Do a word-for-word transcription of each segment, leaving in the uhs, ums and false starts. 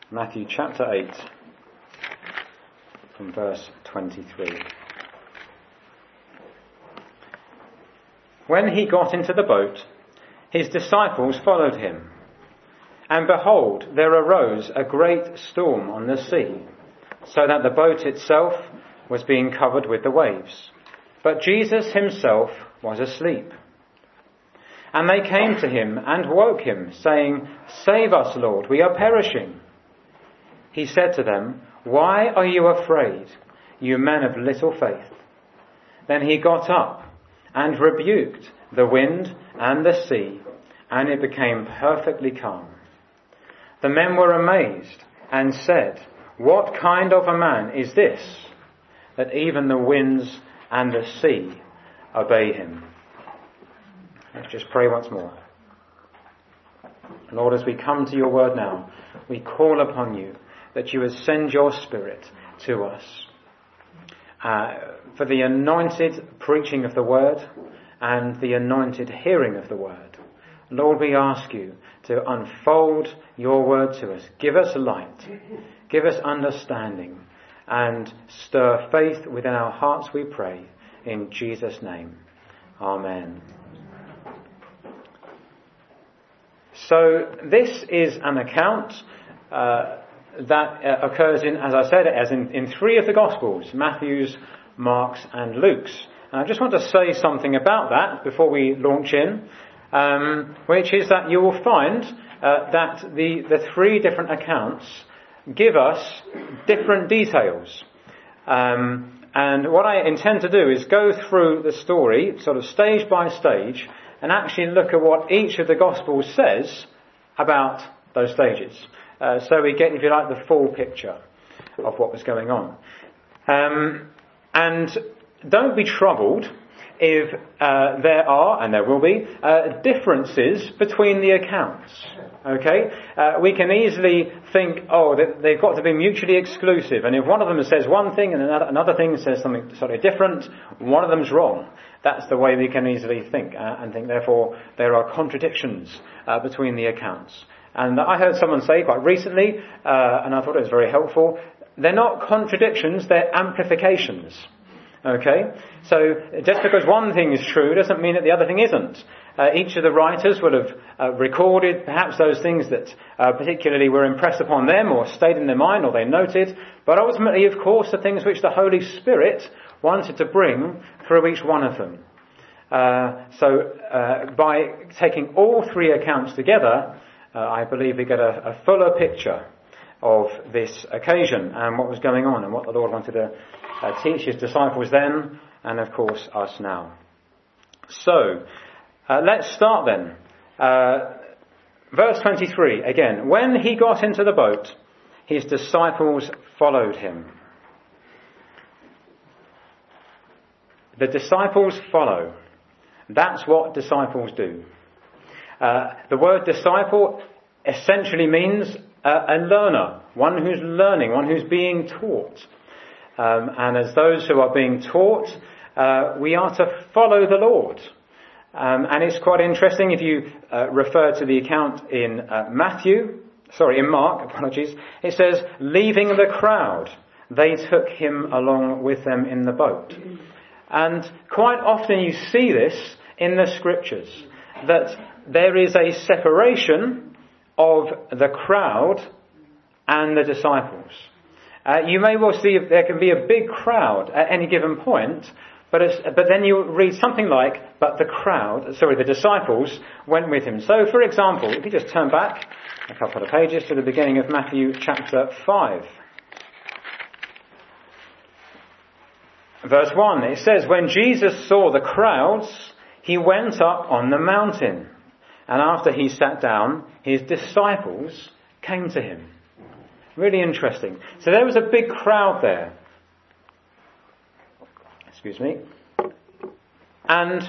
Matthew chapter eight, from verse twenty-three. When he got into the boat, his disciples followed him. And behold, there arose a great storm on the sea, so that the boat itself was being covered with the waves. But Jesus himself was asleep. And they came to him and woke him, saying, "Save us, Lord, we are perishing." He said to them, "Why are you afraid, you men of little faith?" Then he got up and rebuked the wind and the sea, and it became perfectly calm. The men were amazed and said, "What kind of a man is this, that even the winds and the sea obey him?" Let's just pray once more. Lord, as we come to your word now, we call upon you that you would send your Spirit to us uh, for the anointed preaching of the word and the anointed hearing of the word. Lord, we ask you to unfold your word to us. Give us light, give us understanding, and stir faith within our hearts, we pray, in Jesus' name. Amen. So this is an account uh, that uh, occurs in, as I said, as in, in three of the Gospels, Matthew's, Mark's and Luke's. And I just want to say something about that before we launch in, um, which is that you will find uh, that the, the three different accounts give us different details. Um, and what I intend to do is go through the story, sort of stage by stage, and actually look at what each of the Gospels says about those stages. Uh, so we get, if you like, the full picture of what was going on. Um, and don't be troubled if uh, there are, and there will be, uh, differences between the accounts. Okay? Uh, we can easily think, oh, that they've got to be mutually exclusive, and if one of them says one thing and another, another thing says something slightly different, one of them's wrong. That's the way we can easily think, uh, and think, therefore, there are contradictions uh, between the accounts. And I heard someone say quite recently, uh, and I thought it was very helpful, they're not contradictions, they're amplifications. Okay? So just because one thing is true doesn't mean that the other thing isn't. Uh, each of the writers would have uh, recorded perhaps those things that uh, particularly were impressed upon them or stayed in their mind or they noted. But ultimately, of course, the things which the Holy Spirit wanted to bring through each one of them. Uh, so uh, by taking all three accounts together, uh, I believe we get a, a fuller picture of this occasion and what was going on and what the Lord wanted to uh, teach his disciples then and of course us now. So uh, let's start then. Uh, verse twenty-three again. When he got into the boat, his disciples followed him. The disciples follow. That's what disciples do. Uh, the word disciple essentially means uh, a learner, one who's learning, one who's being taught. Um, and as those who are being taught, uh, we are to follow the Lord. Um, and it's quite interesting if you uh, refer to the account in uh, Matthew, sorry, in Mark, apologies, it says, leaving the crowd, they took him along with them in the boat. And quite often you see this in the scriptures, that there is a separation of the crowd and the disciples. Uh, you may well see if there can be a big crowd at any given point, but it's, but then you read something like, but the crowd, sorry, the disciples went with him. So, for example, if you just turn back a couple of pages to the beginning of Matthew chapter five. Verse one, it says, when Jesus saw the crowds, he went up on the mountain. And after he sat down, his disciples came to him. Really interesting. So there was a big crowd there. Excuse me. And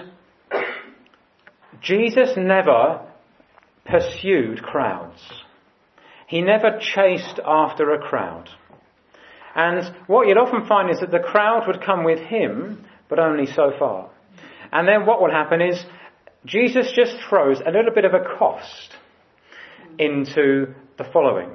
Jesus never pursued crowds. He never chased after a crowd. And what you'd often find is that the crowd would come with him, but only so far. And then what will happen is Jesus just throws a little bit of a cost into the following.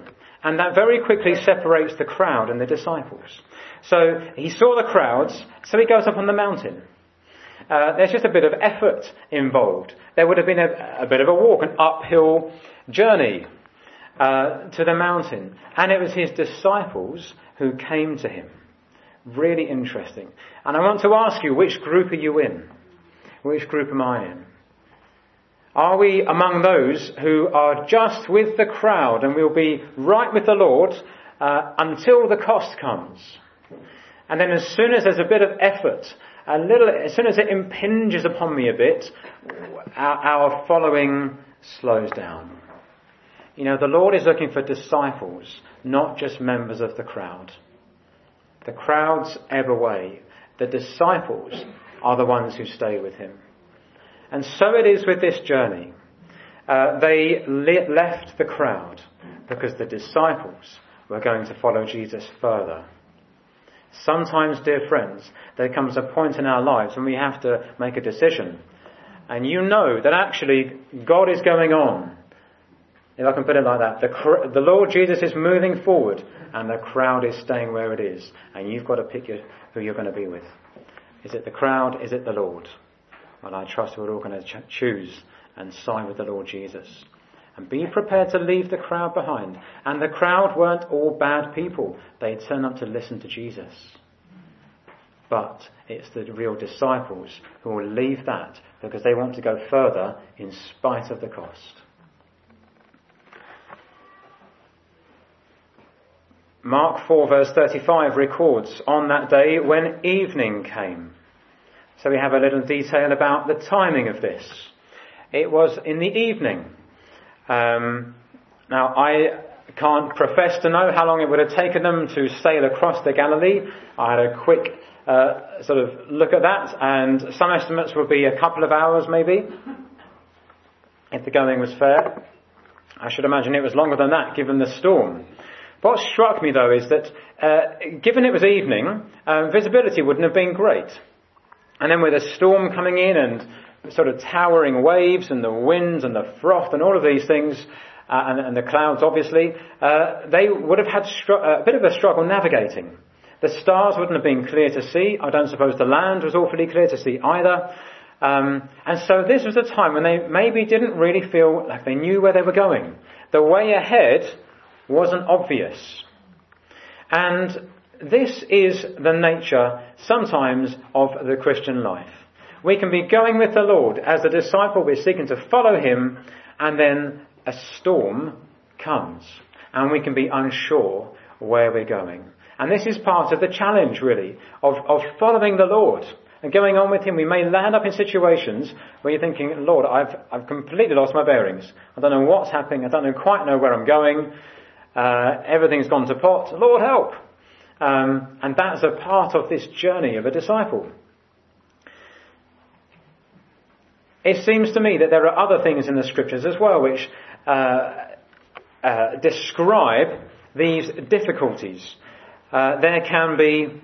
And that very quickly separates the crowd and the disciples. So he saw the crowds, so he goes up on the mountain. Uh, there's just a bit of effort involved. There would have been a, a bit of a walk, an uphill journey uh, to the mountain. And it was his disciples who came to him. Really interesting. And I want to ask you, which group are you in? Which group am I in? Are we among those who are just with the crowd and will be right with the Lord uh, until the cost comes? And then as soon as there's a bit of effort, a little, as soon as it impinges upon me a bit, our, our following slows down. You know, the Lord is looking for disciples, not just members of the crowd. The crowds ebb away. The disciples are the ones who stay with him. And so it is with this journey. Uh, they le- left the crowd because the disciples were going to follow Jesus further. Sometimes, dear friends, there comes a point in our lives when we have to make a decision. And you know that actually God is going on. If I can put it like that. The, cr- the Lord Jesus is moving forward and the crowd is staying where it is. And you've got to pick your, who you're going to be with. Is it the crowd? Is it the Lord? Well, I trust we're all going to ch- choose and side with the Lord Jesus. And be prepared to leave the crowd behind. And the crowd weren't all bad people. They turned up to listen to Jesus. But it's the real disciples who will leave that because they want to go further in spite of the cost. Mark four verse thirty-five records, on that day when evening came. So we have a little detail about the timing of this. It was in the evening. Um, now, I can't profess to know how long it would have taken them to sail across the Galilee. I had a quick uh, sort of look at that, and some estimates would be a couple of hours maybe, if the going was fair. I should imagine it was longer than that, given the storm. What struck me, though, is that uh, given it was evening, uh, visibility wouldn't have been great. And then with a storm coming in and sort of towering waves and the winds and the froth and all of these things, uh, and, and the clouds obviously, uh, they would have had str- a bit of a struggle navigating. The stars wouldn't have been clear to see. I don't suppose the land was awfully clear to see either. Um, and so this was a time when they maybe didn't really feel like they knew where they were going. The way ahead wasn't obvious. And this is the nature, sometimes, of the Christian life. We can be going with the Lord. As a disciple, we're seeking to follow him, and then a storm comes. And we can be unsure where we're going. And this is part of the challenge, really, of, of following the Lord and going on with him. We may land up in situations where you're thinking, Lord, I've, I've completely lost my bearings. I don't know what's happening. I don't know, quite know where I'm going. Uh, everything's gone to pot. Lord, help. Um, and that's a part of this journey of a disciple. It seems to me that there are other things in the scriptures as well which uh, uh, describe these difficulties. Uh, there can be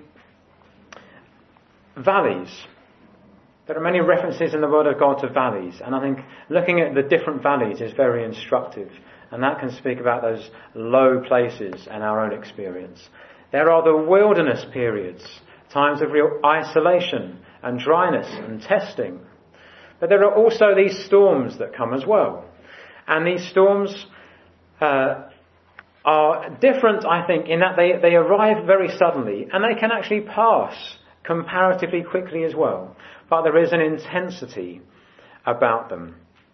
valleys. There are many references in the Word of God to valleys, and I think looking at the different valleys is very instructive, and that can speak about those low places and our own experience. There are the wilderness periods, times of real isolation and dryness and testing. But there are also these storms that come as well. And these storms uh, are different, I think, in that they, they arrive very suddenly and they can actually pass comparatively quickly as well. But there is an intensity about them.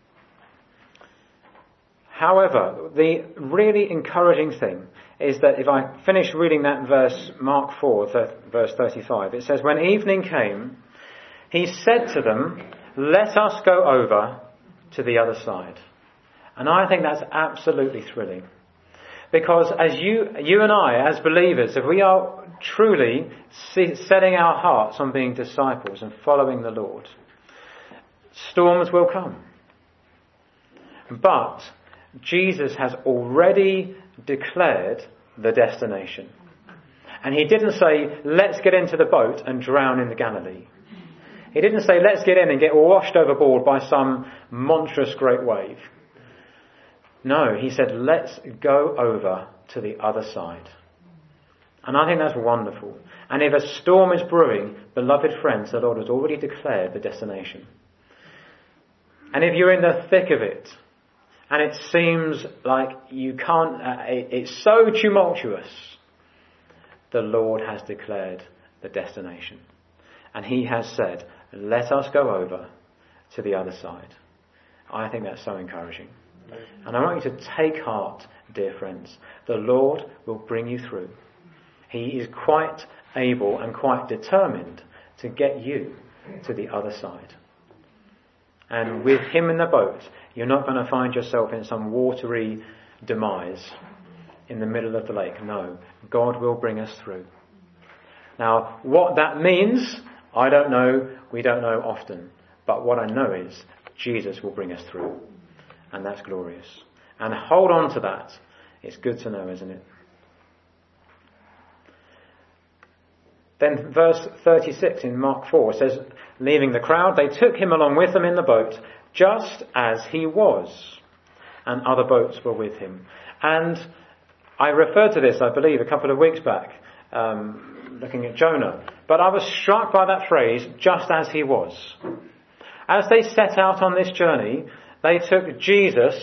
However, the really encouraging thing is that if I finish reading that verse, Mark four, verse thirty-five, it says, when evening came, he said to them, let us go over to the other side. And I think that's absolutely thrilling. Because as you, you and I, as believers, if we are truly setting our hearts on being disciples and following the Lord, storms will come. But Jesus has already declared the destination. And he didn't say, let's get into the boat and drown in the Galilee. He didn't say, let's get in and get washed overboard by some monstrous great wave. No, he said, let's go over to the other side. And I think that's wonderful. And if a storm is brewing, beloved friends, the Lord has already declared the destination. And if you're in the thick of it, and it seems like you can't, uh, it, it's so tumultuous, the Lord has declared the destination. And he has said, let us go over to the other side. I think that's so encouraging. And I want you to take heart, dear friends. The Lord will bring you through. He is quite able and quite determined to get you to the other side. And with him in the boat, you're not going to find yourself in some watery demise in the middle of the lake. No, God will bring us through. Now, what that means, I don't know. We don't know often. But what I know is Jesus will bring us through. And that's glorious. And hold on to that. It's good to know, isn't it? Then verse thirty-six in Mark four says, leaving the crowd, they took him along with them in the boat, just as he was. And other boats were with him. And I referred to this, I believe, a couple of weeks back, um, looking at Jonah. But I was struck by that phrase, just as he was. As they set out on this journey, they took Jesus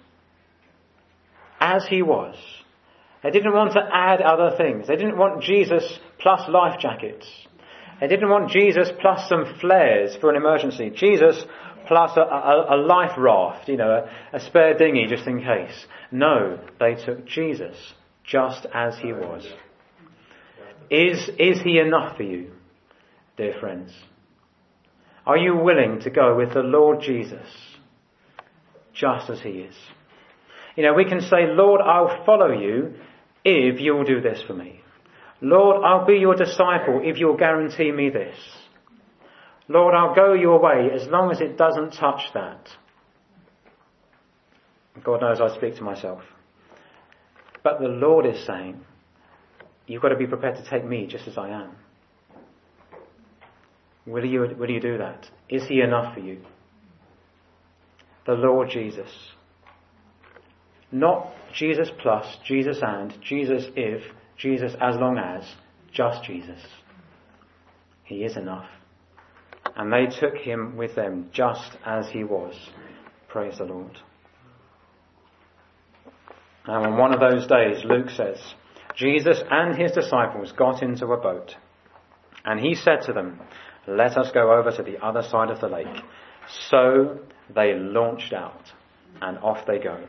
as he was. They didn't want to add other things. They didn't want Jesus plus life jackets. They didn't want Jesus plus some flares for an emergency. Jesus plus a, a, a life raft, you know, a, a spare dinghy just in case. No, they took Jesus just as he was. Is, is he enough for you, dear friends? Are you willing to go with the Lord Jesus just as he is? You know, we can say, Lord, I'll follow you if you'll do this for me. Lord, I'll be your disciple if you'll guarantee me this. Lord, I'll go your way as long as it doesn't touch that. God knows I speak to myself. But the Lord is saying, you've got to be prepared to take me just as I am. Will you, will you do that? Is he enough for you? The Lord Jesus. Not Jesus plus, Jesus and, Jesus if, Jesus as long as, just Jesus. He is enough. And they took him with them just as he was. Praise the Lord. Now on one of those days, Luke says, Jesus and his disciples got into a boat. And he said to them, let us go over to the other side of the lake. So they launched out and off they go.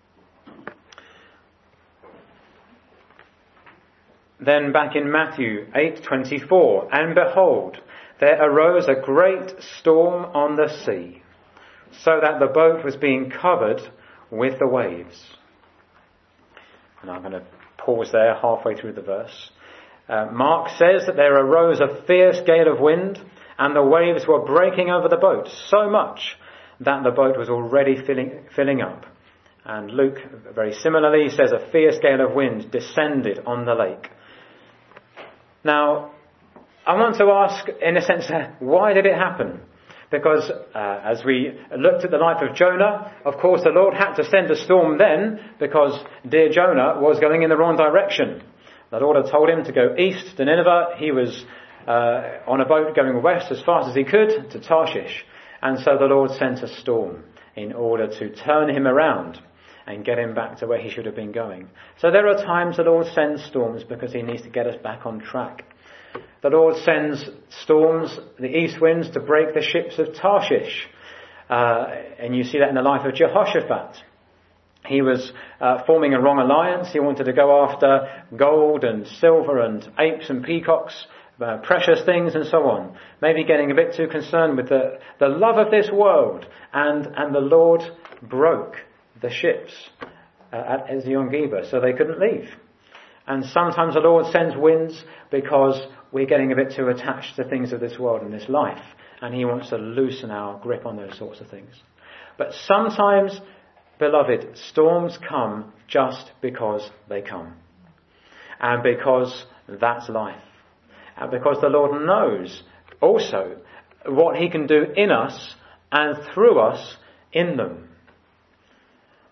Then back in Matthew eight twenty-four, and behold, there arose a great storm on the sea, so that the boat was being covered with the waves. And I'm going to pause there halfway through the verse. Uh, Mark says that there arose a fierce gale of wind, and the waves were breaking over the boat so much that the boat was already filling, filling up. And Luke, very similarly, says a fierce gale of wind descended on the lake. Now, I want to ask, in a sense, why did it happen? Because uh, as we looked at the life of Jonah, of course the Lord had to send a storm then because dear Jonah was going in the wrong direction. The Lord had told him to go east to Nineveh. He was uh, on a boat going west as fast as he could to Tarshish. And so the Lord sent a storm in order to turn him around and get him back to where he should have been going. So there are times the Lord sends storms because he needs to get us back on track. The Lord sends storms, the east winds, to break the ships of Tarshish. Uh, and you see that in the life of Jehoshaphat. He was uh, forming a wrong alliance. He wanted to go after gold and silver and apes and peacocks, uh, precious things and so on. Maybe getting a bit too concerned with the, the love of this world. And, and the Lord broke the ships uh, at Ezion-Geber so they couldn't leave. And sometimes the Lord sends winds because we're getting a bit too attached to things of this world and this life. And he wants to loosen our grip on those sorts of things. But sometimes, beloved, storms come just because they come. And because that's life. And because the Lord knows also what he can do in us and through us in them.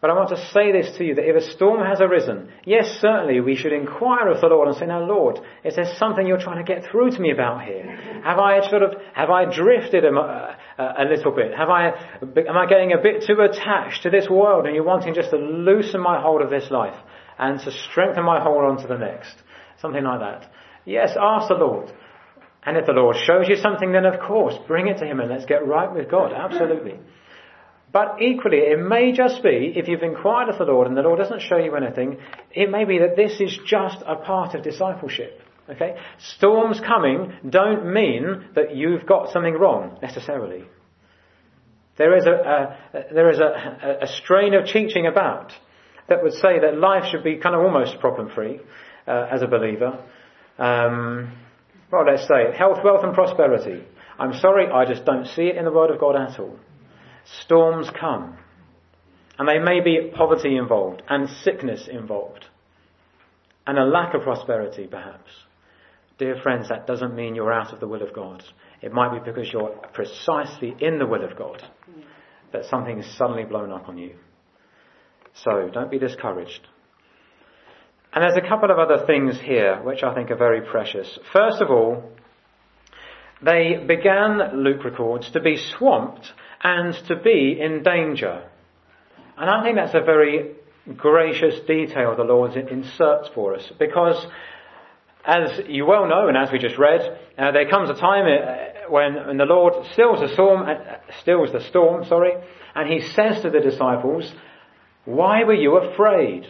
But I want to say this to you, that if a storm has arisen, yes, certainly we should inquire of the Lord and say, now Lord, is there something you're trying to get through to me about here? Have I sort of, have I drifted a, a, a little bit? Have I, am I getting a bit too attached to this world and you're wanting just to loosen my hold of this life and to strengthen my hold on to the next? Something like that. Yes, ask the Lord. And if the Lord shows you something, then of course, bring it to him and let's get right with God. Absolutely. But equally, it may just be, if you've inquired of the Lord and the Lord doesn't show you anything, it may be that this is just a part of discipleship. Okay? Storms coming don't mean that you've got something wrong, necessarily. There is a, a there is a, a strain of teaching about that would say that life should be kind of almost problem-free uh, as a believer. Um, well, let's say health, wealth and prosperity. I'm sorry, I just don't see it in the Word of God at all. Storms come, and there may be poverty involved, and sickness involved, and a lack of prosperity perhaps. Dear friends, that doesn't mean you're out of the will of God. It might be because you're precisely in the will of God that something is suddenly blown up on you. So, don't be discouraged. And there's a couple of other things here which I think are very precious. First of all, they began, Luke records, to be swamped and to be in danger. And I think that's a very gracious detail the Lord inserts for us, because as you well know, and as we just read, uh, there comes a time uh, when, when the Lord stills the storm, uh, stills the storm, sorry, and he says to the disciples, "Why were you afraid?"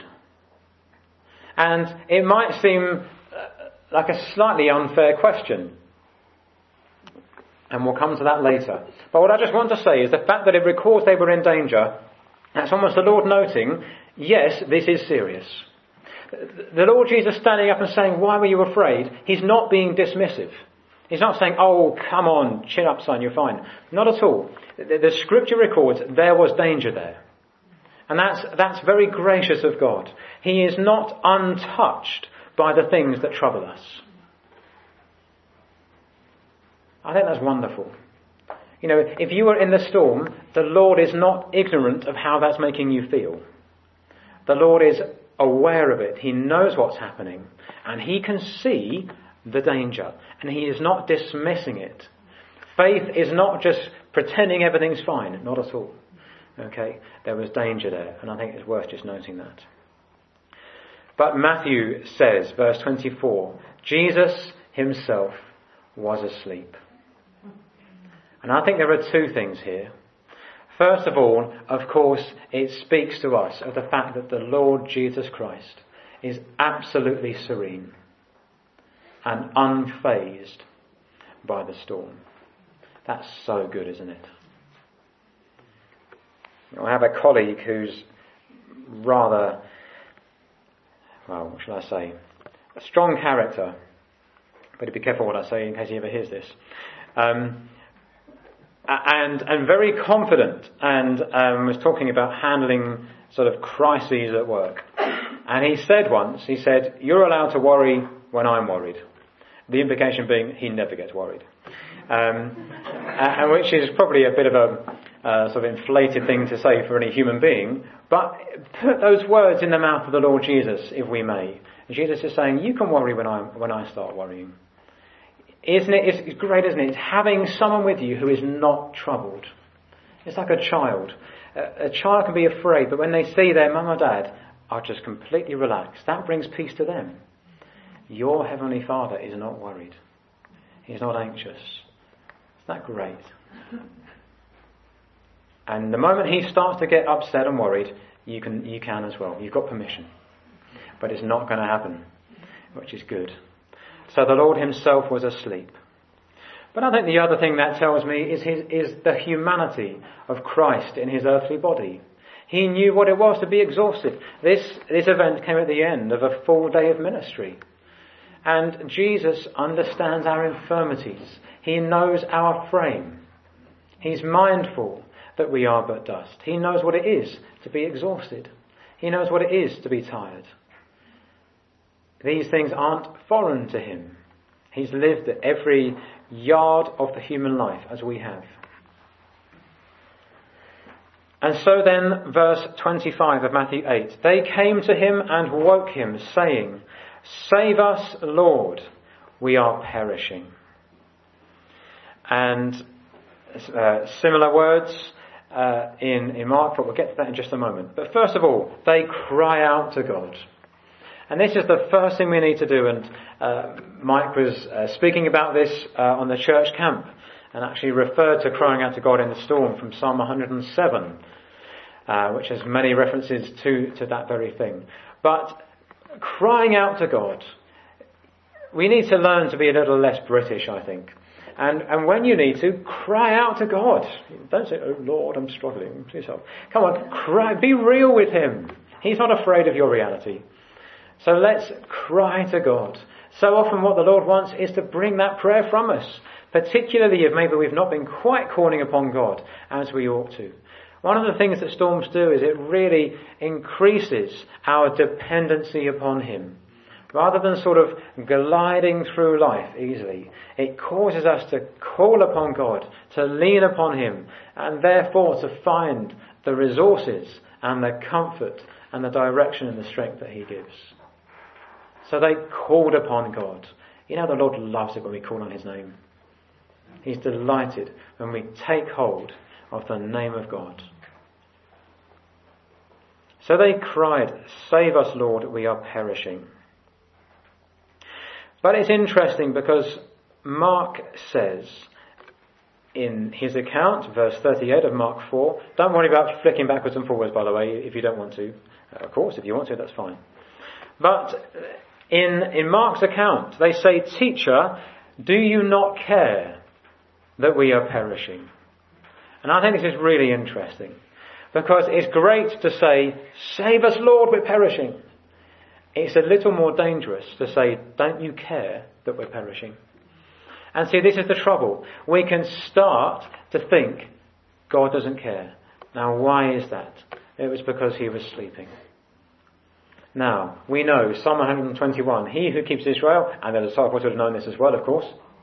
And it might seem uh, like a slightly unfair question. And we'll come to that later. But what I just want to say is the fact that it records they were in danger, that's almost the Lord noting, yes, this is serious. The Lord Jesus standing up and saying, "Why were you afraid?" He's not being dismissive. He's not saying, "Oh, come on, chin up, son, you're fine." Not at all. The, the scripture records there was danger there. And that's, that's very gracious of God. He is not untouched by the things that trouble us. I think that's wonderful. You know, if you are in the storm, the Lord is not ignorant of how that's making you feel. The Lord is aware of it. He knows what's happening. And he can see the danger. And he is not dismissing it. Faith is not just pretending everything's fine. Not at all. Okay? There was danger there. And I think it's worth just noting that. But Matthew says, verse twenty-four, Jesus himself was asleep. And I think there are two things here. First of all, of course, it speaks to us of the fact that the Lord Jesus Christ is absolutely serene and unfazed by the storm. That's so good, isn't it? I have a colleague who's rather, well, what shall I say, a strong character. Better be careful what I say in case he ever hears this. Um, and and very confident, and um, was talking about handling sort of crises at work. And he said once, he said, "You're allowed to worry when I'm worried." The implication being he never gets worried. Um, and which is probably a bit of a uh, sort of inflated thing to say for any human being. But put those words in the mouth of the Lord Jesus, if we may. Jesus is saying, you can worry when I when I start worrying. Isn't it? It's great, isn't it? It's having someone with you who is not troubled. It's like a child. A, a child can be afraid, but when they see their mum or dad are just completely relaxed, that brings peace to them. Your Heavenly Father is not worried. He's not anxious. Isn't that great? And the moment he starts to get upset and worried, you can you can as well. You've got permission. But it's not going to happen, which is good. So the Lord himself was asleep. But I think the other thing that tells me is his, is the humanity of Christ in his earthly body. He knew what it was to be exhausted. This, this event came at the end of a full day of ministry. And Jesus understands our infirmities. He knows our frame. He's mindful that we are but dust. He knows what it is to be exhausted. He knows what it is to be tired. These things aren't foreign to him. He's lived every yard of the human life as we have. And so then, verse twenty-five of Matthew eight, they came to him and woke him, saying, "Save us, Lord, we are perishing." And uh, similar words uh, in, in Mark, but we'll get to that in just a moment. But first of all, they cry out to God. And this is the first thing we need to do. And uh, Mike was uh, speaking about this uh, on the church camp, and actually referred to crying out to God in the storm from Psalm one hundred seven, uh, which has many references to, to that very thing. But crying out to God, we need to learn to be a little less British, I think. And and when you need to, cry out to God. Don't say, "Oh Lord, I'm struggling, please help." Come on, cry, be real with him. He's not afraid of your reality. So let's cry to God. So often what the Lord wants is to bring that prayer from us, particularly if maybe we've not been quite calling upon God as we ought to. One of the things that storms do is it really increases our dependency upon him. Rather than sort of gliding through life easily, it causes us to call upon God, to lean upon him, and therefore to find the resources and the comfort and the direction and the strength that he gives. So they called upon God. You know, the Lord loves it when we call on his name. He's delighted when we take hold of the name of God. So they cried, "Save us, Lord, we are perishing." But it's interesting because Mark says in his account, verse thirty-eight of Mark four, don't worry about flicking backwards and forwards, by the way, if you don't want to. Uh, of course, if you want to, that's fine. But in, in Mark's account, they say, "Teacher, do you not care that we are perishing?" And I think this is really interesting, because it's great to say, "Save us, Lord, we're perishing." It's a little more dangerous to say, "Don't you care that we're perishing?" And see, this is the trouble. We can start to think God doesn't care. Now, why is that? It was because he was sleeping. Now, we know, Psalm one hundred twenty-one, he who keeps Israel, and the disciples would have known this as well, of course.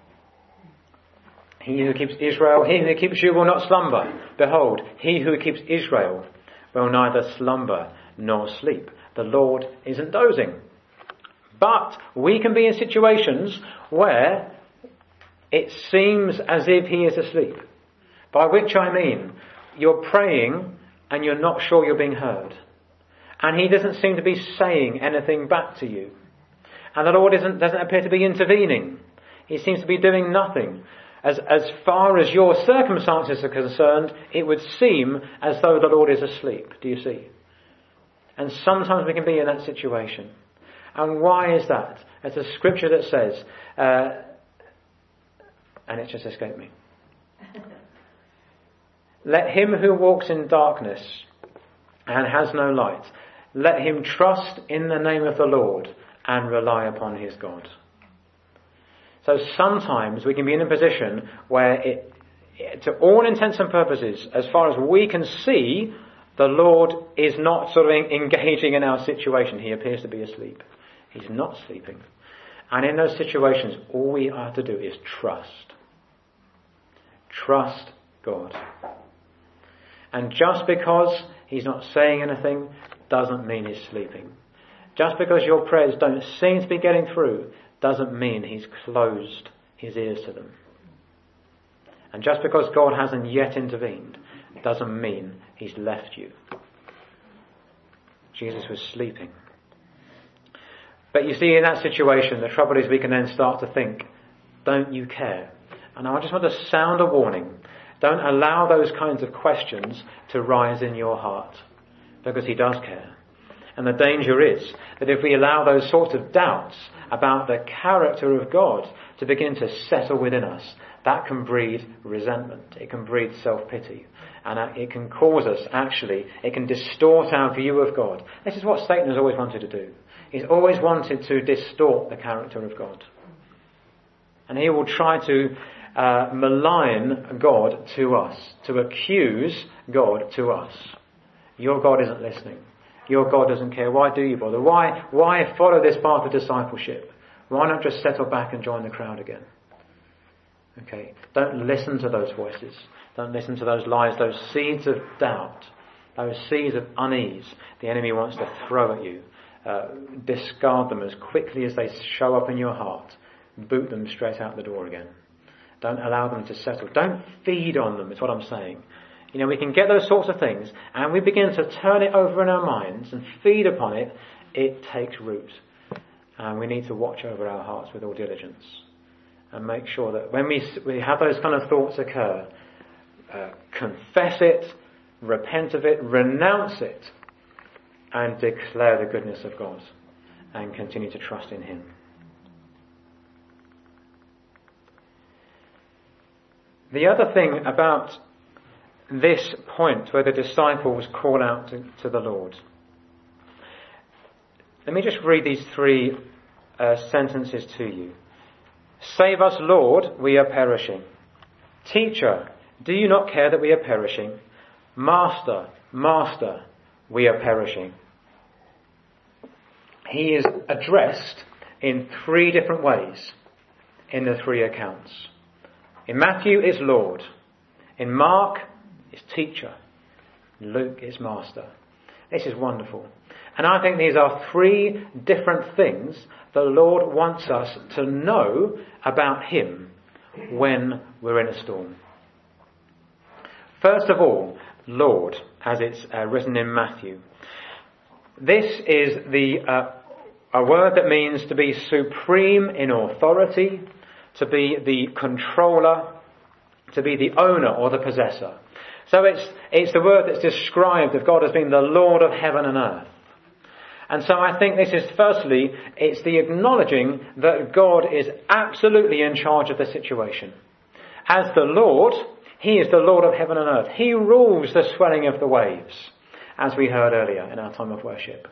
He who keeps Israel, he who keeps you will not slumber. Behold, he who keeps Israel will neither slumber nor sleep. The Lord isn't dozing. But we can be in situations where it seems as if he is asleep. By which I mean, you're praying and you're not sure you're being heard. And he doesn't seem to be saying anything back to you. And the Lord isn't, doesn't appear to be intervening. He seems to be doing nothing. As, as far as your circumstances are concerned, it would seem as though the Lord is asleep. Do you see? And sometimes we can be in that situation. And why is that? There's a scripture that says, uh, and it just escaped me. "Let him who walks in darkness and has no light, let him trust in the name of the Lord and rely upon his God." So sometimes we can be in a position where it, to all intents and purposes, as far as we can see, the Lord is not sort of engaging in our situation. He appears to be asleep. He's not sleeping. And in those situations, all we have to do is trust. Trust God. And just because he's not saying anything doesn't mean he's sleeping. Just because your prayers don't seem to be getting through doesn't mean he's closed his ears to them. And just because God hasn't yet intervened doesn't mean he's left you. Jesus was sleeping. But you see, in that situation, the trouble is we can then start to think, "Don't you care?" And I just want to sound a warning. Don't allow those kinds of questions to rise in your heart, because he does care. And the danger is that if we allow those sorts of doubts about the character of God to begin to settle within us, that can breed resentment. It can breed self-pity. And it can cause us, actually, it can distort our view of God. This is what Satan has always wanted to do. He's always wanted to distort the character of God. And he will try to uh, malign God to us, to accuse God to us. Your God isn't listening. Your God doesn't care. Why do you bother? Why, why follow this path of discipleship? Why not just settle back and join the crowd again? Okay, don't listen to those voices. Don't listen to those lies, those seeds of doubt those seas of unease the enemy wants to throw at you. Uh, discard them as quickly as they show up in your heart. Boot them straight out the door again. Don't allow them to settle. Don't feed on them, is what I'm saying. You know, we can get those sorts of things, and we begin to turn it over in our minds and feed upon it. It takes root. And we need to watch over our hearts with all diligence and make sure that when we, we have those kind of thoughts occur, uh, confess it, repent of it, renounce it, and declare the goodness of God and continue to trust in Him. The other thing about this point where the disciples call out to, to the Lord. Let me just read these three uh, sentences to you. Save us, Lord, we are perishing. Teacher, do you not care that we are perishing? Master, Master, we are perishing. He is addressed in three different ways in the three accounts. In Matthew, it's Lord. In Mark, it's Teacher. In Luke, it's Master. This is wonderful. And I think these are three different things the Lord wants us to know about Him when we're in a storm. First of all, Lord, as it's uh, written in Matthew. This is the uh, a word that means to be supreme in authority, to be the controller, to be the owner or the possessor. So it's it's the word that's described of God as being the Lord of heaven and earth. And so I think this is firstly, it's the acknowledging that God is absolutely in charge of the situation. As the Lord, He is the Lord of heaven and earth. He rules the swelling of the waves, as we heard earlier in our time of worship.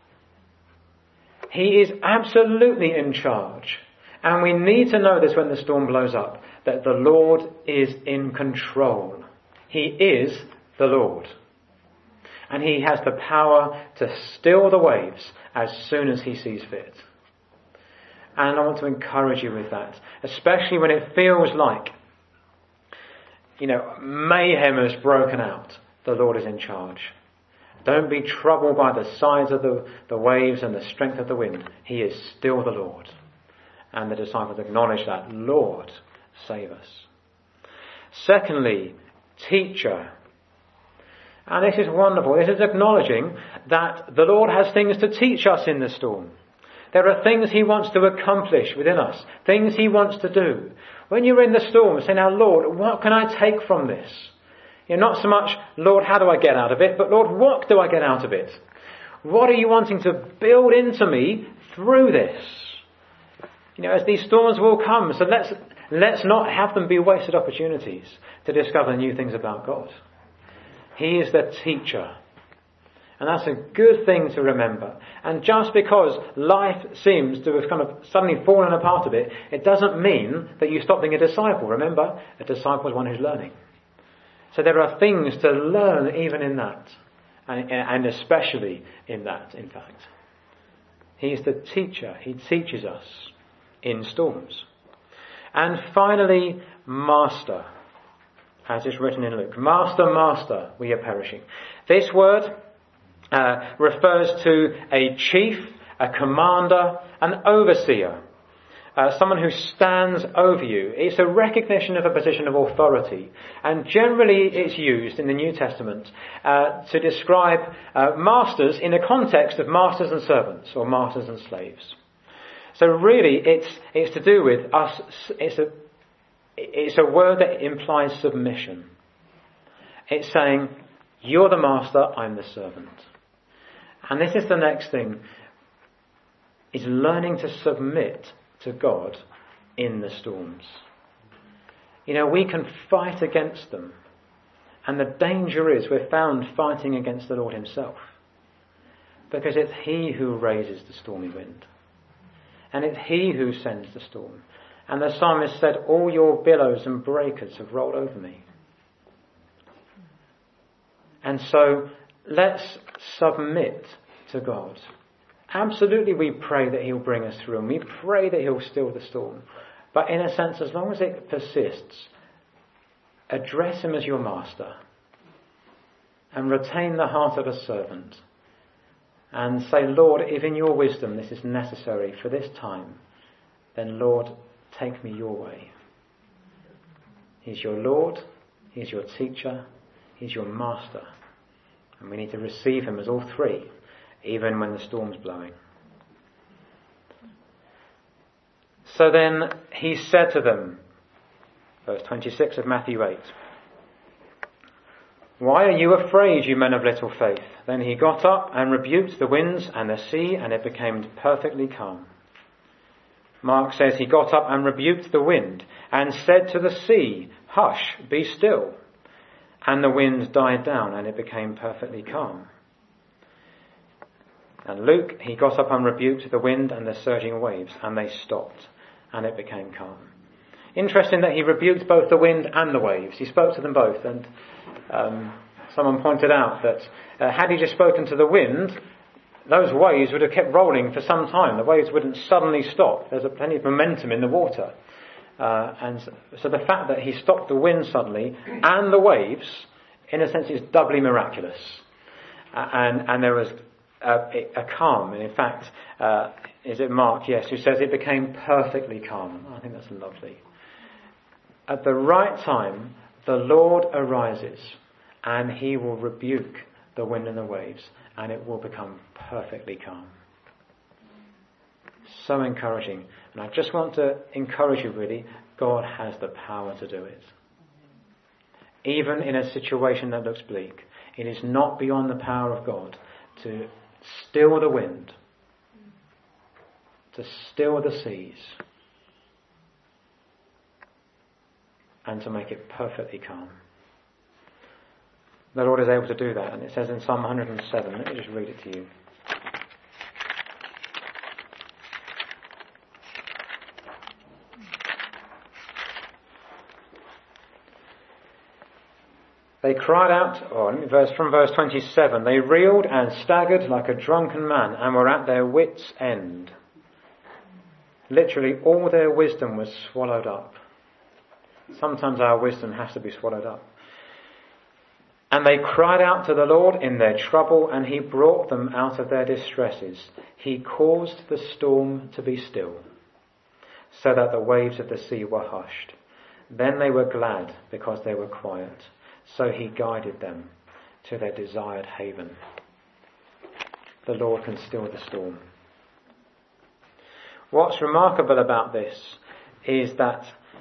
He is absolutely in charge. And we need to know this when the storm blows up, that the Lord is in control. He is the Lord. And He has the power to still the waves as soon as He sees fit. And I want to encourage you with that, especially when it feels like, you know, mayhem has broken out. The Lord is in charge. Don't be troubled by the size of the, the waves and the strength of the wind. He is still the Lord. And the disciples acknowledge that. Lord, save us. Secondly, Teacher. And this is wonderful. This is acknowledging that the Lord has things to teach us in the storm. There are things He wants to accomplish within us. Things He wants to do. When you're in the storm, say, now, Lord, what can I take from this? You're not so much, Lord, how do I get out of it? But Lord, what do I get out of it? What are you wanting to build into me through this? You know, as these storms will come, so let's let's not have them be wasted opportunities to discover new things about God. He is the teacher. And that's a good thing to remember. And just because life seems to have kind of suddenly fallen apart a bit, it doesn't mean that you stop being a disciple. Remember, a disciple is one who's learning. So there are things to learn even in that. And, and especially in that, in fact. He is the teacher. He teaches us in storms. And finally, Master, as is written in Luke. Master, Master, we are perishing. This word uh, refers to a chief, a commander, an overseer, uh, someone who stands over you. It's a recognition of a position of authority. And generally it's used in the New Testament uh, to describe uh, masters in the context of masters and servants, or masters and slaves. So really, it's it's to do with us. It's a it's a word that implies submission. It's saying, "You're the master, I'm the servant." And this is the next thing: is learning to submit to God in the storms. You know, we can fight against them, and the danger is we're found fighting against the Lord Himself, because it's He who raises the stormy wind. And it's He who sends the storm. And the psalmist said, all your billows and breakers have rolled over me. And so let's submit to God. Absolutely we pray that He'll bring us through, and we pray that He'll still the storm. But in a sense, as long as it persists, address Him as your master. and retain the heart of a servant and say, Lord, if in your wisdom this is necessary for this time, then Lord, take me your way. He's your Lord, he's your teacher, he's your master. And we need to receive him as all three, even when the storm's blowing. So then he said to them, verse twenty-six of Matthew eight, why are you afraid, you men of little faith? Then he got up and rebuked the winds and the sea, and it became perfectly calm. Mark says he got up and rebuked the wind and said to the sea, hush, be still. And the wind died down and it became perfectly calm. And Luke, he got up and rebuked the wind and the surging waves, and they stopped and it became calm. Interesting that he rebuked both the wind and the waves. He spoke to them both, and um, someone pointed out that uh, had he just spoken to the wind, those waves would have kept rolling for some time. The waves wouldn't suddenly stop. There's a plenty of momentum in the water. Uh, and so, so the fact that he stopped the wind suddenly and the waves, in a sense, is doubly miraculous. Uh, and, and there was a, a calm. And in fact, uh, is it Mark? Yes, who says it became perfectly calm. I think that's lovely. At the right time, the Lord arises and he will rebuke the wind and the waves, and it will become perfectly calm. So encouraging. And I just want to encourage you really, God has the power to do it. Even in a situation that looks bleak, it is not beyond the power of God to still the wind, to still the seas, and to make it perfectly calm. The Lord is able to do that, and it says in Psalm one hundred seven, let me just read it to you. They cried out, or verse from verse twenty-seven, they reeled and staggered like a drunken man and were at their wits' end. Literally, all their wisdom was swallowed up. Sometimes our wisdom has to be swallowed up. And they cried out to the Lord in their trouble, and he brought them out of their distresses. He caused the storm to be still, so that the waves of the sea were hushed. Then they were glad because they were quiet. So he guided them to their desired haven. The Lord can still the storm. What's remarkable about this is that,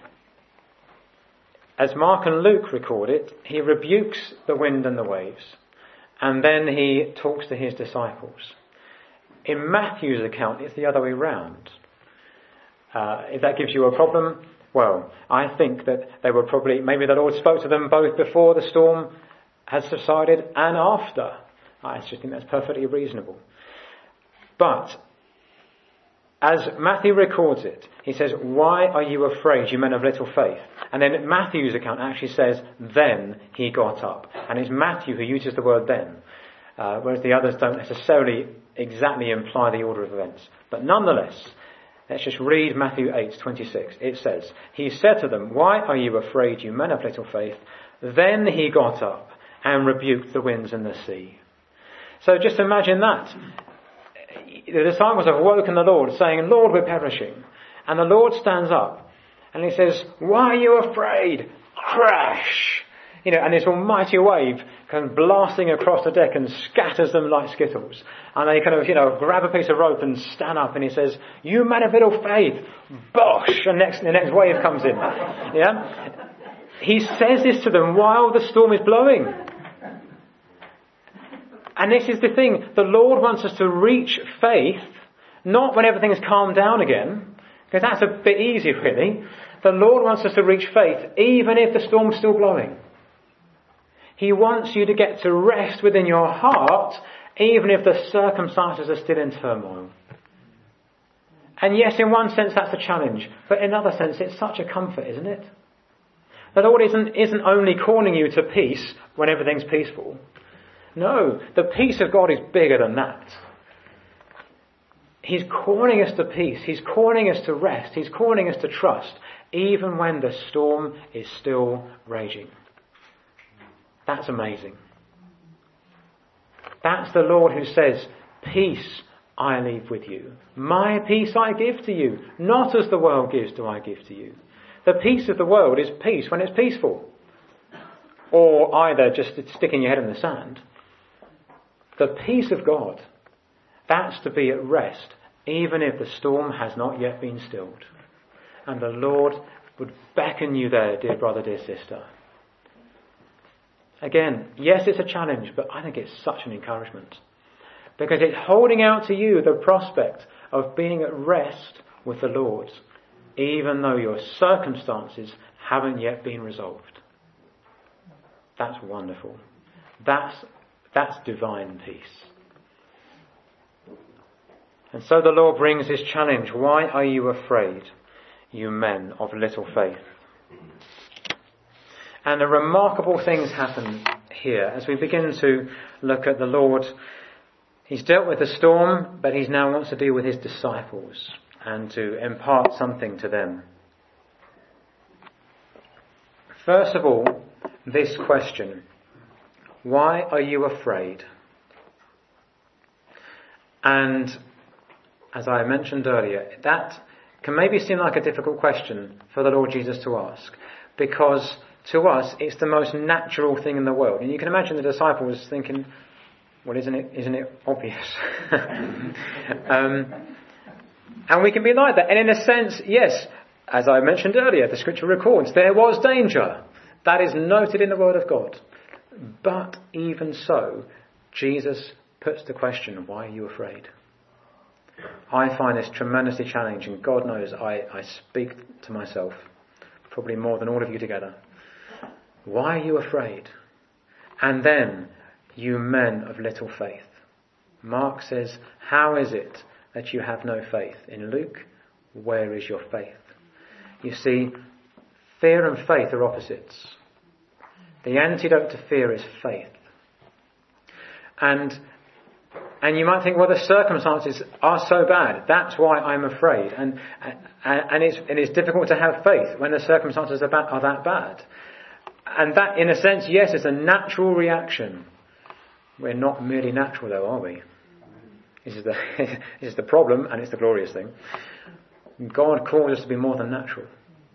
as Mark and Luke record it, he rebukes the wind and the waves, and then he talks to his disciples. In Matthew's account, it's the other way round. Uh, if that gives you a problem, well, I think that they were probably, maybe the Lord spoke to them both before the storm had subsided and after. I just think that's perfectly reasonable. But as Matthew records it, he says, why are you afraid, you men of little faith? And then Matthew's account actually says, then he got up. And it's Matthew who uses the word then, uh, whereas the others don't necessarily exactly imply the order of events. But nonetheless, let's just read Matthew eight twenty-six. It says, he said to them, why are you afraid, you men of little faith? Then he got up and rebuked the winds and the sea. So just imagine that. The disciples have woken the Lord, saying, Lord, we're perishing. And the Lord stands up and he says, why are you afraid? Crash! You know, and this almighty wave comes blasting across the deck and scatters them like skittles. And they kind of, you know, grab a piece of rope and stand up, and he says, you men of little faith! Bosh! And next, the next wave comes in. Yeah? He says this to them while the storm is blowing. And this is the thing, the Lord wants us to reach faith, not when everything's calmed down again, because that's a bit easy really. The Lord wants us to reach faith even if the storm's still blowing. He wants you to get to rest within your heart even if the circumstances are still in turmoil. And yes, in one sense that's a challenge, but in another sense it's such a comfort, isn't it? The Lord isn't, isn't only calling you to peace when everything's peaceful. No, the peace of God is bigger than that. He's calling us to peace. He's calling us to rest. He's calling us to trust, even when the storm is still raging. That's amazing. That's the Lord who says, peace I leave with you. My peace I give to you. Not as the world gives do I give to you. The peace of the world is peace when it's peaceful. Or either just sticking your head in the sand. The peace of God, that's to be at rest, even if the storm has not yet been stilled. And the Lord would beckon you there, dear brother, dear sister. Again, yes, it's a challenge, but I think it's such an encouragement. Because it's holding out to you the prospect of being at rest with the Lord, even though your circumstances haven't yet been resolved. That's wonderful. That's, that's divine peace. And so the Lord brings his challenge. Why are you afraid, you men of little faith? And the remarkable things happen here as we begin to look at the Lord. He's dealt with the storm, but he now wants to deal with his disciples and to impart something to them. First of all, this question: why are you afraid? And as I mentioned earlier, that can maybe seem like a difficult question for the Lord Jesus to ask, because to us it's the most natural thing in the world. And you can imagine the disciples thinking, well, isn't it, isn't it obvious? um, and we can be like that. And in a sense, yes, as I mentioned earlier, the scripture records there was danger. That is noted in the Word of God. But even so, Jesus puts the question, why are you afraid? I find this tremendously challenging. God knows I, I speak to myself, probably more than all of you together. Why are you afraid? And then, you men of little faith. Mark says, how is it that you have no faith? In Luke, where is your faith? You see, fear and faith are opposites. The antidote to fear is faith. And and you might think, well, the circumstances are so bad. That's why I'm afraid. And and, and it's and it's difficult to have faith when the circumstances are, ba- are that bad. And that, in a sense, yes, it's a natural reaction. We're not merely natural, though, are we? This is the this is the problem, and it's the glorious thing. God calls us to be more than natural.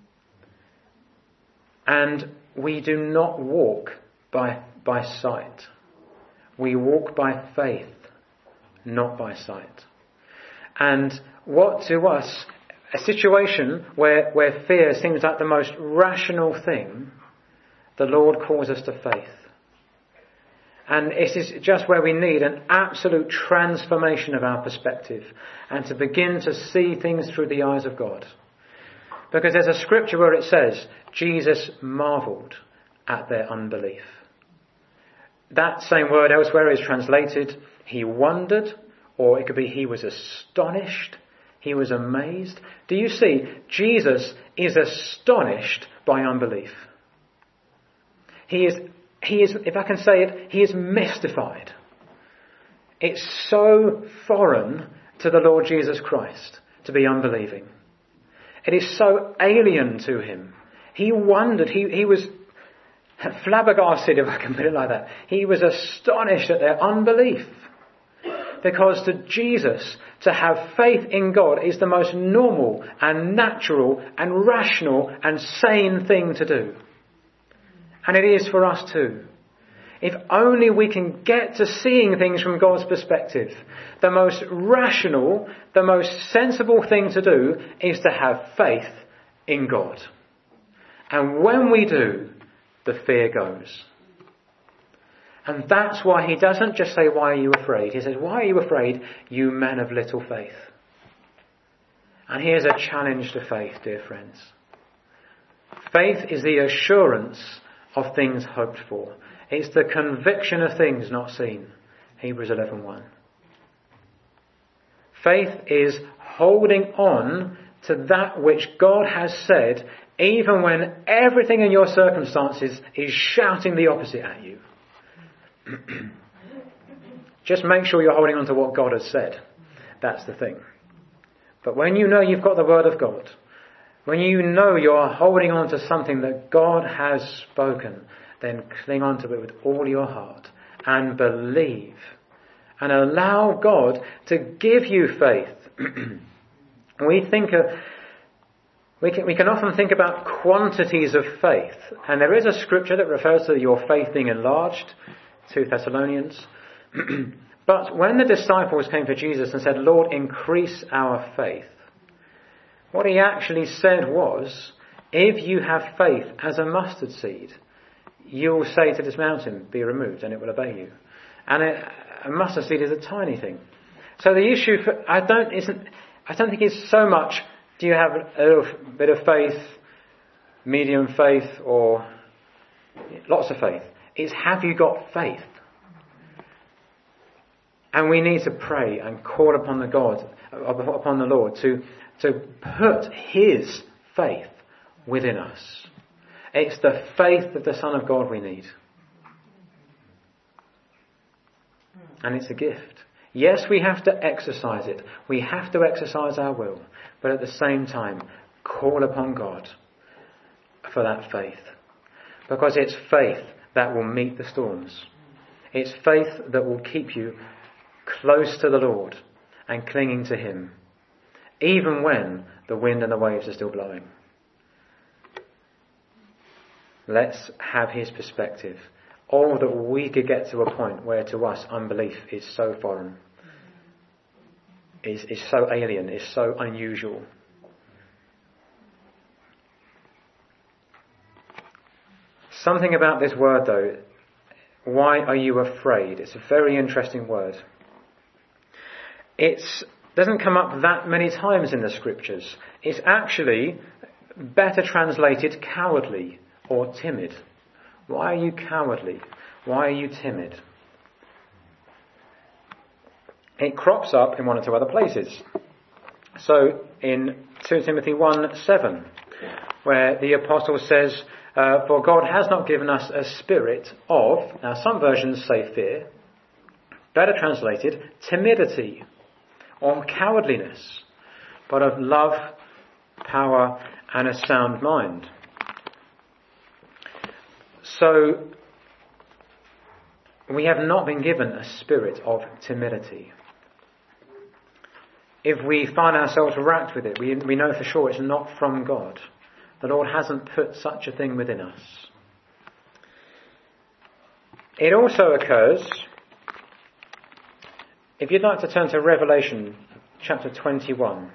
And we do not walk by by sight. We walk by faith, not by sight. And what to us, a situation where, where fear seems like the most rational thing, the Lord calls us to faith. And it is just where we need an absolute transformation of our perspective and to begin to see things through the eyes of God. Because there's a scripture where it says, Jesus marvelled at their unbelief. That same word elsewhere is translated, he wondered, or it could be he was astonished, he was amazed. Do you see? Jesus is astonished by unbelief. He is, he is, if I can say it, he is mystified. It's so foreign to the Lord Jesus Christ to be unbelieving. It is so alien to him. He wondered, he, he was flabbergasted, if I can put it like that. He was astonished at their unbelief. Because to Jesus, to have faith in God is the most normal and natural and rational and sane thing to do. And it is for us too. If only we can get to seeing things from God's perspective. The most rational, the most sensible thing to do is to have faith in God. And when we do, the fear goes. And that's why he doesn't just say, why are you afraid? He says, why are you afraid, you men of little faith? And here's a challenge to faith, dear friends. Faith is the assurance of things hoped for. It's the conviction of things not seen. Hebrews eleven one. Faith is holding on to that which God has said, even when everything in your circumstances is shouting the opposite at you. Just make sure you're holding on to what God has said. That's the thing. But when you know you've got the Word of God, when you know you're holding on to something that God has spoken, then cling on to it with all your heart and believe and allow God to give you faith. we think of, we can, we can often think about quantities of faith, and there is a scripture that refers to your faith being enlarged, Second Thessalonians. But when the disciples came to Jesus and said, Lord, increase our faith, what he actually said was, if you have faith as a mustard seed, you will say to this mountain, be removed, and it will obey you. And a, a mustard seed is a tiny thing. So the issue, for, I don't isn't, I don't think it's so much, do you have a little bit of faith, medium faith, or lots of faith. It's, have you got faith? And we need to pray and call upon the God, upon the Lord, to to put His faith within us. It's the faith of the Son of God we need. And it's a gift. Yes, we have to exercise it. We have to exercise our will. But at the same time, call upon God for that faith. Because it's faith that will meet the storms. It's faith that will keep you close to the Lord and clinging to Him, even when the wind and the waves are still blowing. Let's have His perspective. Or that we could get to a point where to us unbelief is so foreign, is, is so alien, is so unusual. Something about this word though, why are you afraid? It's a very interesting word. It doesn't come up that many times in the scriptures. It's actually better translated cowardly or timid. Why are you cowardly? Why are you timid? It crops up in one or two other places. So in Second Timothy one seven, where the apostle says, uh, for God has not given us a spirit of, now some versions say fear, better translated, timidity or cowardliness, but of love, power and a sound mind. So, we have not been given a spirit of timidity. If we find ourselves racked with it, we, we know for sure it's not from God. The Lord hasn't put such a thing within us. It also occurs, if you'd like to turn to Revelation chapter twenty-one.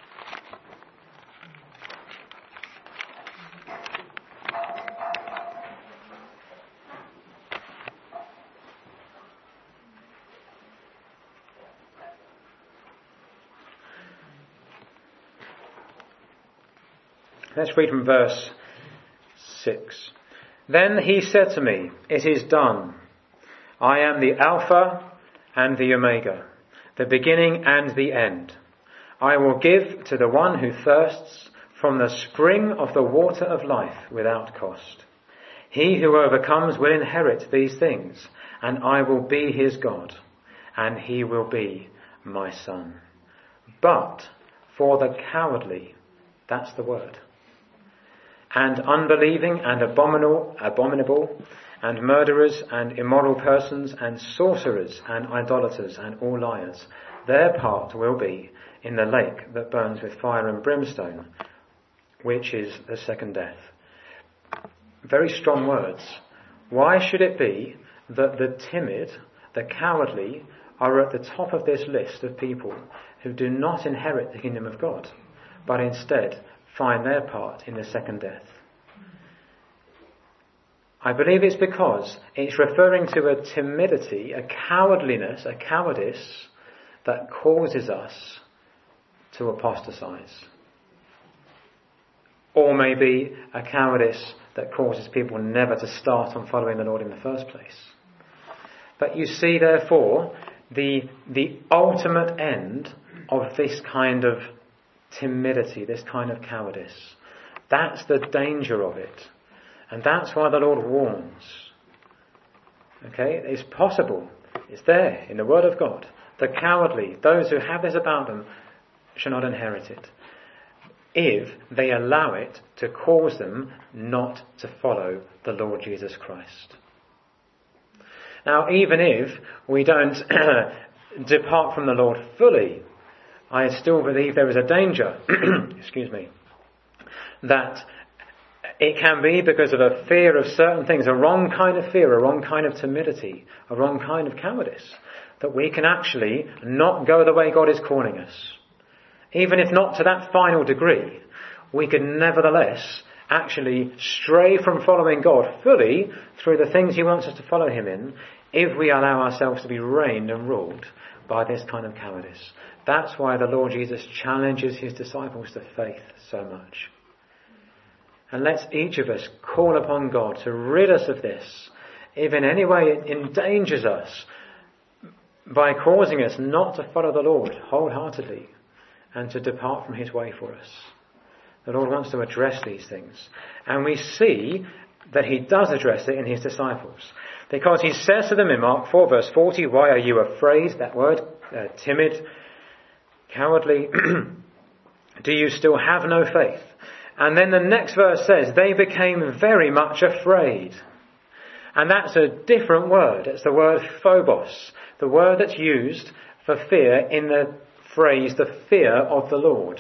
Let's read from verse six. Then he said to me, it is done. I am the Alpha and the Omega, the beginning and the end. I will give to the one who thirsts from the spring of the water of life without cost. He who overcomes will inherit these things, and I will be his God, and he will be my son. But for the cowardly, that's the word, and unbelieving and abominable, abominable and murderers and immoral persons and sorcerers and idolaters and all liars, their part will be in the lake that burns with fire and brimstone, which is the second death. Very strong words. Why should it be that the timid, the cowardly, are at the top of this list of people who do not inherit the kingdom of God, but instead find their part in the second death? I believe it's because it's referring to a timidity, a cowardliness, a cowardice that causes us to apostatize. Or maybe a cowardice that causes people never to start on following the Lord in the first place. But you see, therefore, the, the ultimate end of this kind of timidity, this kind of cowardice. That's the danger of it. And that's why the Lord warns. Okay, it's possible. It's there in the Word of God. The cowardly, those who have this about them, shall not inherit it, if they allow it to cause them not to follow the Lord Jesus Christ. Now, even if we don't depart from the Lord fully, I still believe there is a danger, excuse me, that it can be because of a fear of certain things, a wrong kind of fear, a wrong kind of timidity, a wrong kind of cowardice, that we can actually not go the way God is calling us. Even if not to that final degree, we can nevertheless actually stray from following God fully through the things he wants us to follow him in, if we allow ourselves to be reigned and ruled by this kind of cowardice. That's why the Lord Jesus challenges his disciples to faith so much. And let's each of us call upon God to rid us of this, if in any way it endangers us by causing us not to follow the Lord wholeheartedly and to depart from his way for us. The Lord wants to address these things. And we see that he does address it in his disciples. Because he says to them in Mark four verse forty, why are you afraid? That word, uh, timid, cowardly. Do you still have no faith? And then the next verse says, they became very much afraid. And that's a different word. It's the word phobos, the word that's used for fear in the phrase, the fear of the Lord.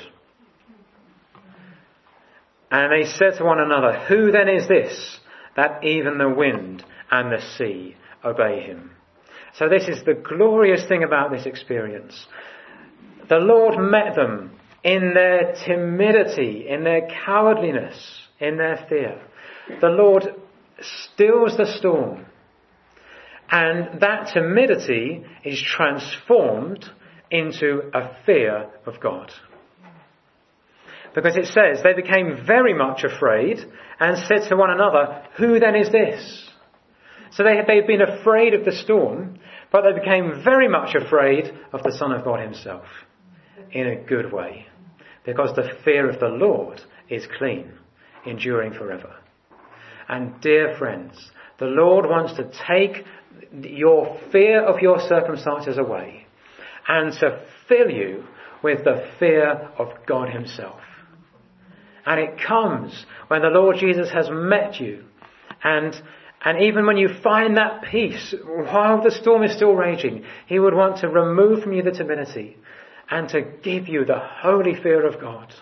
And they said to one another, who then is this, that even the wind and the sea obey him? So this is the glorious thing about this experience. The Lord met them in their timidity, in their cowardliness, in their fear. The Lord stills the storm. And that timidity is transformed into a fear of God. Because it says they became very much afraid and said to one another, who then is this? So they had, they'd been afraid of the storm, but they became very much afraid of the Son of God himself. In a good way. Because the fear of the Lord is clean, enduring forever. And dear friends, the Lord wants to take your fear of your circumstances away and to fill you with the fear of God himself. And it comes when the Lord Jesus has met you. And, and even when you find that peace, while the storm is still raging, he would want to remove from you the timidity and to give you the holy fear of God.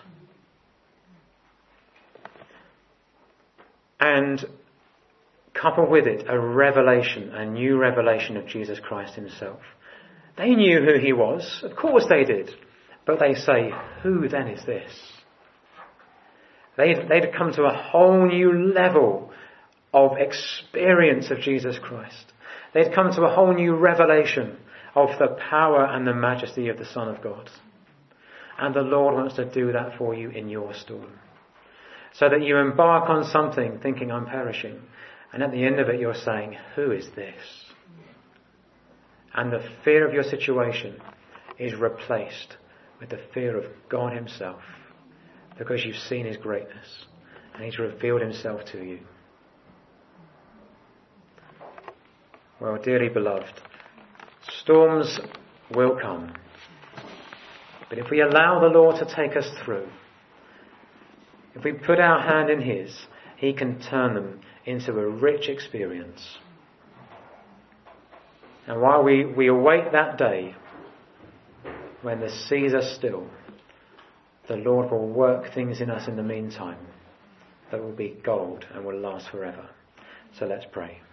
And couple with it a revelation, a new revelation of Jesus Christ himself. They knew who he was. Of course they did. But they say, who then is this? They'd, they'd come to a whole new level of experience of Jesus Christ. They'd come to a whole new revelation of the power and the majesty of the Son of God. And the Lord wants to do that for you in your storm. So that you embark on something thinking, I'm perishing. And at the end of it you're saying, who is this? And the fear of your situation is replaced with the fear of God himself. Because you've seen his greatness. And he's revealed himself to you. Well, dearly beloved, storms will come. But if we allow the Lord to take us through, if we put our hand in his, he can turn them into a rich experience. And while we, we await that day, when the seas are still, the Lord will work things in us in the meantime that will be gold and will last forever. So let's pray.